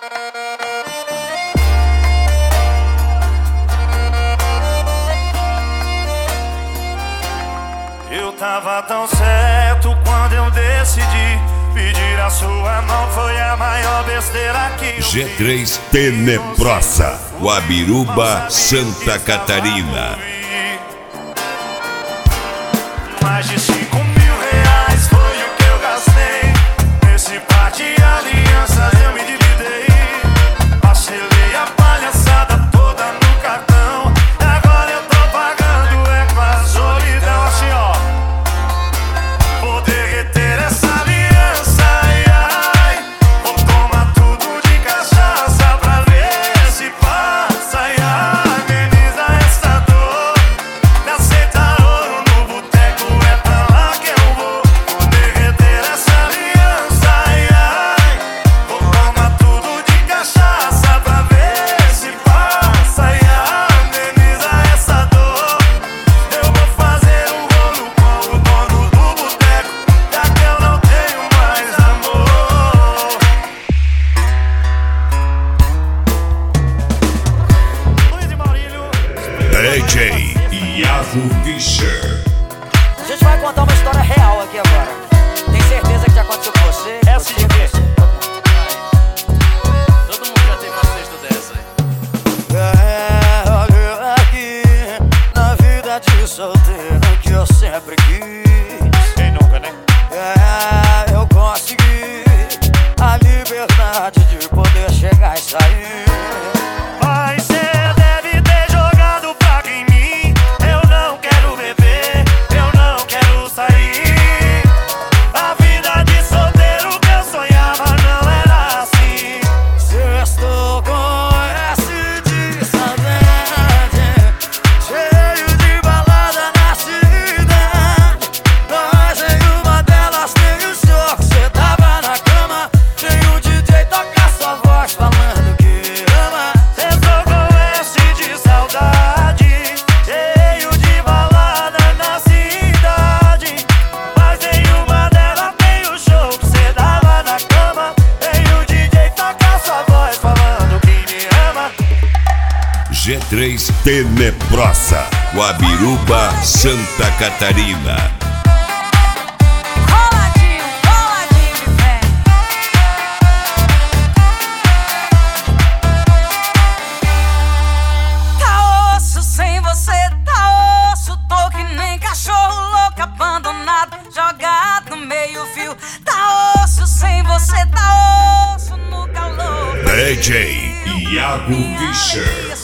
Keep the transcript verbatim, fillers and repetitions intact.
Eu tava tão certo quando eu decidi pedir a sua mão, foi a maior besteira que eu G três Tenebrosa, Guabiruba, Santa Catarina. Mais de cinco mil reais foi o que eu gastei. Nesse par de alianças eu me dividei. Parcelei a palhaçada toda no cartão. Agora eu tô pagando é com a solidão. Assim ó, vou derreter essa aliança, ai, ai. Vou tomar tudo de cachaça pra ver se passa, ai, ai. Ameniza essa dor. Me aceitar ouro no boteco, é pra lá que eu vou. Vou derreter essa aliança, ai, ai. Vou tomar tudo de cachaça pra ver se passa, ai, ai. Ameniza essa dor. Eu vou fazer um rolo com o dono do boteco, já que eu não tenho mais amor. Luiz e Maurílio. D J Iago Fischer. A gente vai contar uma história real aqui agora. Tem certeza que já aconteceu com você? É Você, assim que- você, todo mundo. Todo mundo já teve uma sexta dessa aí. É, olha aqui, na vida de solteiro que eu sempre quis. Quem nunca, né? É, eu consegui a liberdade de poder chegar e sair. Mas cê deve ter jogado praga em mim. Eu não quero beber, eu não quero sair. A vida de solteiro que eu sonhava não era assim. Sextou com S de saudade, cheio de balada na cidade. Mas em uma delas tem o show, cê tava na cama. Tem o D J tocar sua voz falando que ama. Cê com esse de saudade, cheio de balada na cidade. Mas em uma delas tem o show que cê dava na cama. Tem o D J tocar sua voz falando que me ama. G três Tenebrosa, Guabiruba, Santa Catarina. Roladinho, roladinho, vem. Tá osso sem você, tá osso. Tô que nem cachorro louco, abandonado, jogado no meio fio. Tá osso sem você, tá osso no calor. D J Iago Fischer.